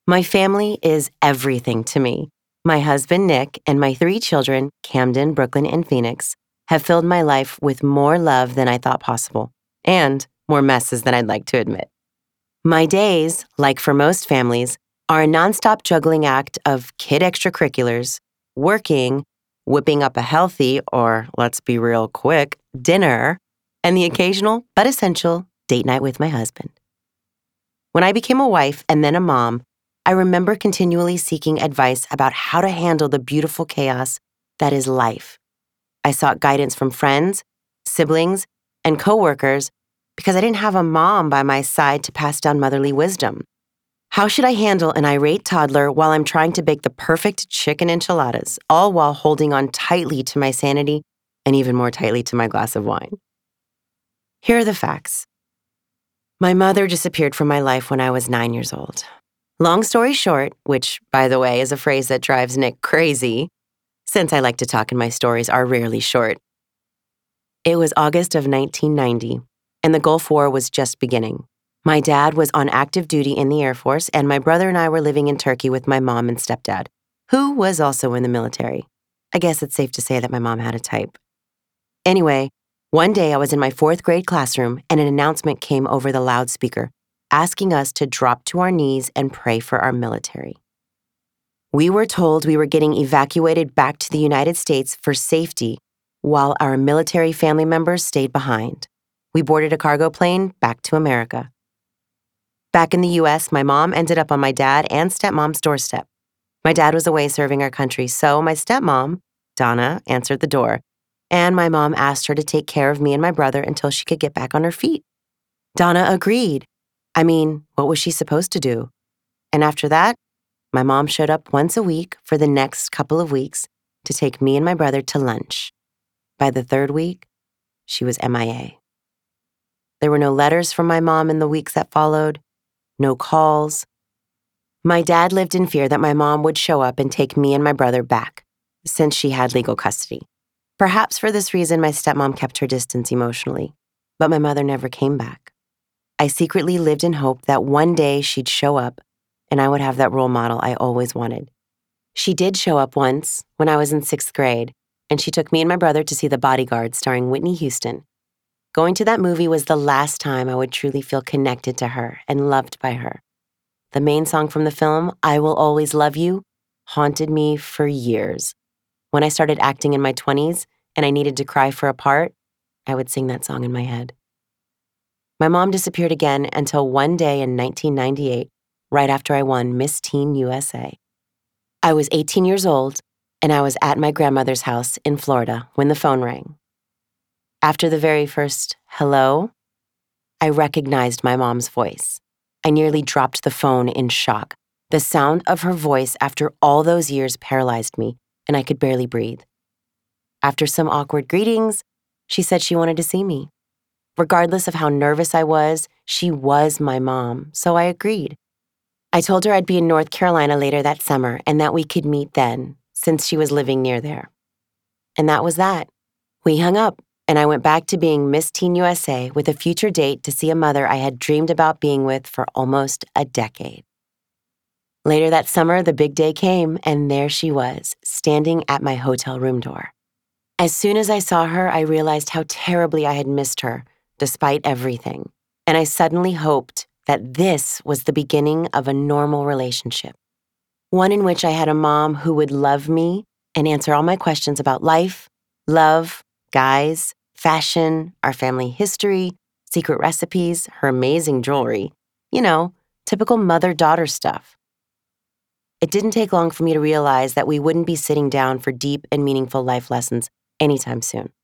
My family is everything to me. My husband, Nick, and my 3 children, Camden, Brooklyn, and Phoenix, have filled my life with more love than I thought possible, and more messes than I'd like to admit. My days, like for most families, are a nonstop juggling act of kid extracurriculars, working, whipping up a healthy, or let's be real quick, dinner, and the occasional but essential date night with my husband. When I became a wife and then a mom, I remember continually seeking advice about how to handle the beautiful chaos that is life. I sought guidance from friends, siblings, and coworkers because I didn't have a mom by my side to pass down motherly wisdom. How should I handle an irate toddler while I'm trying to bake the perfect chicken enchiladas, all while holding on tightly to my sanity and even more tightly to my glass of wine? Here are the facts. My mother disappeared from my life when I was 9 years old. Long story short, which, by the way, is a phrase that drives Nick crazy, since I like to talk and my stories are rarely short. It was August of 1990, and the Gulf War was just beginning. My dad was on active duty in the Air Force, and my brother and I were living in Turkey with my mom and stepdad, who was also in the military. I guess it's safe to say that my mom had a type. Anyway, one day I was in my 4th grade classroom, and an announcement came over the loudspeaker, asking us to drop to our knees and pray for our military. We were told we were getting evacuated back to the United States for safety while our military family members stayed behind. We boarded a cargo plane back to America. Back in the U.S., my mom ended up on my dad and stepmom's doorstep. My dad was away serving our country, so my stepmom, Donna, answered the door, and my mom asked her to take care of me and my brother until she could get back on her feet. Donna agreed. I mean, what was she supposed to do? And after that, my mom showed up once a week for the next couple of weeks to take me and my brother to lunch. By the 3rd week, she was MIA. There were no letters from my mom in the weeks that followed, no calls. My dad lived in fear that my mom would show up and take me and my brother back, since she had legal custody. Perhaps for this reason, my stepmom kept her distance emotionally, but my mother never came back. I secretly lived in hope that one day she'd show up and I would have that role model I always wanted. She did show up once when I was in 6th grade, and she took me and my brother to see The Bodyguard starring Whitney Houston. Going to that movie was the last time I would truly feel connected to her and loved by her. The main song from the film, I Will Always Love You, haunted me for years. When I started acting in my 20s and I needed to cry for a part, I would sing that song in my head. My mom disappeared again until one day in 1998, right after I won Miss Teen USA. I was 18 years old, and I was at my grandmother's house in Florida when the phone rang. After the very first hello, I recognized my mom's voice. I nearly dropped the phone in shock. The sound of her voice after all those years paralyzed me, and I could barely breathe. After some awkward greetings, she said she wanted to see me. Regardless of how nervous I was, she was my mom, so I agreed. I told her I'd be in North Carolina later that summer and that we could meet then, since she was living near there. And that was that. We hung up, and I went back to being Miss Teen USA with a future date to see a mother I had dreamed about being with for almost a decade. Later that summer, the big day came, and there she was, standing at my hotel room door. As soon as I saw her, I realized how terribly I had missed her, despite everything, and I suddenly hoped that this was the beginning of a normal relationship, one in which I had a mom who would love me and answer all my questions about life, love, guys, fashion, our family history, secret recipes, her amazing jewelry, typical mother-daughter stuff. It didn't take long for me to realize that we wouldn't be sitting down for deep and meaningful life lessons anytime soon.